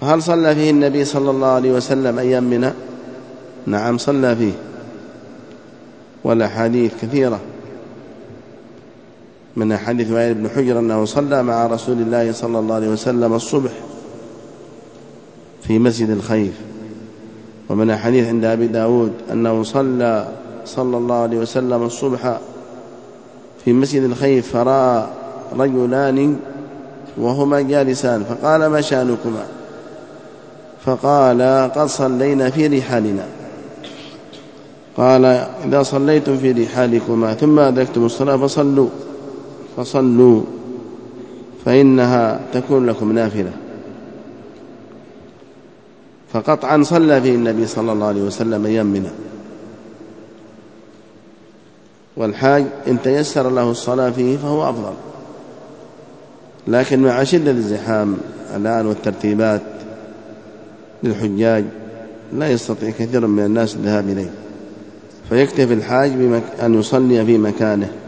فهل صلى فيه النبي صلى الله عليه وسلم أيام منى؟ نعم صلى فيه، والأحاديث كثيرة، من حديث وائل بن حجر أنه صلى مع رسول الله صلى الله عليه وسلم الصبح في مسجد الخيف، ومن حديث عند أبي داود أنه صلى الله عليه وسلم الصبح في مسجد الخيف فرأى رجلان وهما جالسان فقال: ما شأنكما؟ فقال: قد صلينا في رحالنا. قال: إذا صليتم في رحالكما ثم أدركتم الصلاة فصلوا فإنها تكون لكم نافلة. فقطعا صلى فيه النبي صلى الله عليه وسلم أيام منى. والحاج إن تيسر له الصلاة فيه فهو أفضل، لكن مع شدة الزحام الآن والترتيبات للحجاج لا يستطيع كثير من الناس الذهاب إليه، فيكتفي الحاج أن يصلي في مكانه.